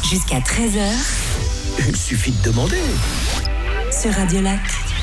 Jusqu'à 13h. Il suffit de demander. Sur Radio Lac.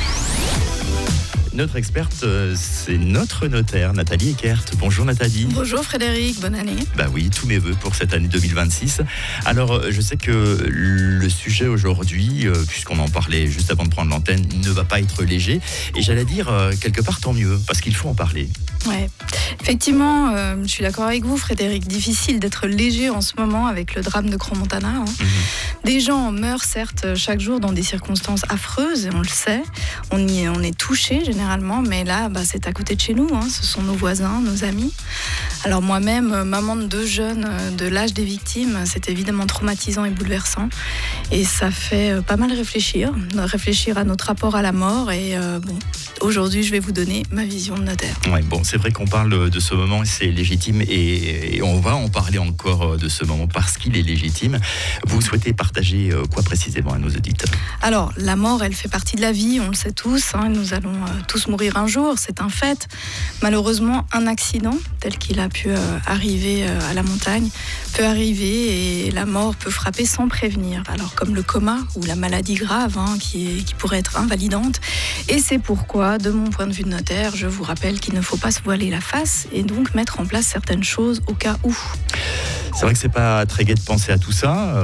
Notre experte, c'est notre notaire, Nathalie Eckert. Bonjour Nathalie. Bonjour Frédéric, bonne année. Bah oui, tous mes vœux pour cette année 2026. Alors, je sais que le sujet aujourd'hui, puisqu'on en parlait juste avant de prendre l'antenne, ne va pas être léger. Et j'allais dire, quelque part, tant mieux, parce qu'il faut en parler. Ouais, effectivement, je suis d'accord avec vous Frédéric, difficile d'être léger en ce moment avec le drame de Crans-Montana. Des gens meurent certes chaque jour dans des circonstances affreuses, et on le sait, on est touché généralement, mais là c'est à côté de chez nous, ce sont nos voisins, nos amis. Alors moi-même, maman de 2 jeunes de l'âge des victimes, c'est évidemment traumatisant et bouleversant, et ça fait pas mal réfléchir à notre rapport à la mort, et aujourd'hui je vais vous donner ma vision de notaire. Ouais, bon, c'est vrai qu'on parle de ce moment, c'est légitime, et on va en parler encore de ce moment parce qu'il est légitime. Vous souhaitez partager quoi précisément à nos auditeurs ? Alors, la mort, elle fait partie de la vie, on le sait tous, nous allons tous mourir un jour, c'est un fait. Malheureusement, un accident, tel qu'il a pu arriver à la montagne, peut arriver et la mort peut frapper sans prévenir. Alors, comme le coma ou la maladie grave, qui pourrait être invalidante. Et c'est pourquoi, de mon point de vue de notaire, je vous rappelle qu'il ne faut pas se voiler la face et donc mettre en place certaines choses au cas où. C'est vrai que c'est pas très gai de penser à tout ça.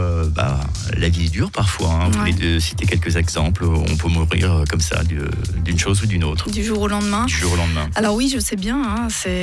La vie est dure parfois. Vous voulez citer quelques exemples. On peut mourir comme ça d'une chose ou d'une autre. Du jour au lendemain. Du jour au lendemain. Alors oui, je sais bien.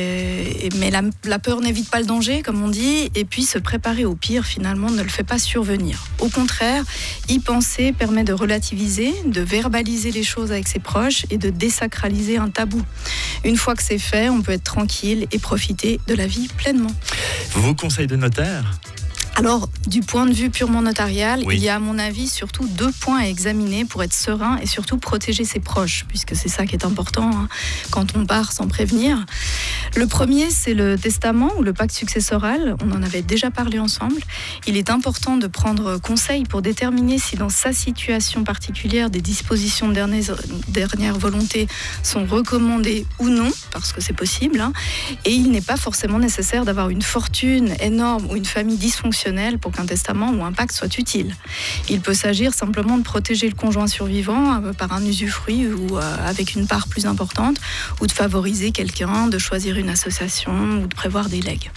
Mais la peur n'évite pas le danger, comme on dit. Et puis se préparer au pire, finalement, ne le fait pas survenir. Au contraire, y penser permet de relativiser, de verbaliser les choses avec ses proches et de désacraliser un tabou. Une fois que c'est fait, on peut être tranquille et profiter de la vie pleinement. Vos conseils de notaire ? Alors, du point de vue purement notarial, il y a à mon avis surtout 2 points à examiner pour être serein et surtout protéger ses proches, puisque c'est ça qui est important quand on part sans prévenir. Le premier, c'est le testament ou le pacte successoral. On en avait déjà parlé ensemble. Il est important de prendre conseil pour déterminer si dans sa situation particulière, des dispositions de dernière volonté sont recommandées ou non, parce que c'est possible. Et il n'est pas forcément nécessaire d'avoir une fortune énorme ou une famille dysfonctionnelle pour qu'un testament ou un pacte soit utile. Il peut s'agir simplement de protéger le conjoint survivant par un usufruit ou avec une part plus importante, ou de favoriser quelqu'un, de choisir une association ou de prévoir des legs.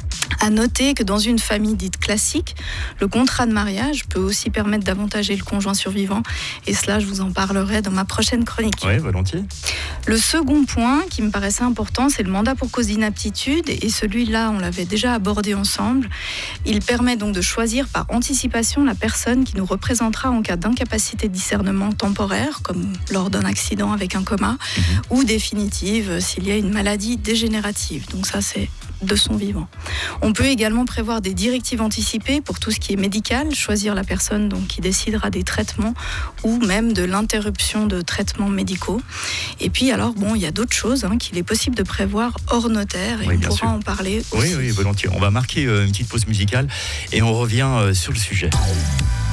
À noter que dans une famille dite classique, le contrat de mariage peut aussi permettre d'avantager le conjoint survivant. Et cela, je vous en parlerai dans ma prochaine chronique. Oui, volontiers. Le second point qui me paraissait important, c'est le mandat pour cause d'inaptitude. Et celui-là, on l'avait déjà abordé ensemble. Il permet donc de choisir par anticipation la personne qui nous représentera en cas d'incapacité de discernement temporaire, comme lors d'un accident avec un coma, ou définitive s'il y a une maladie dégénérative. Donc ça, c'est de son vivant. On peut également prévoir des directives anticipées pour tout ce qui est médical, choisir la personne donc, qui décidera des traitements ou même de l'interruption de traitements médicaux. Et puis alors, il y a d'autres choses qu'il est possible de prévoir hors notaire et on pourra en parler aussi. Oui, volontiers. On va marquer une petite pause musicale et on revient sur le sujet.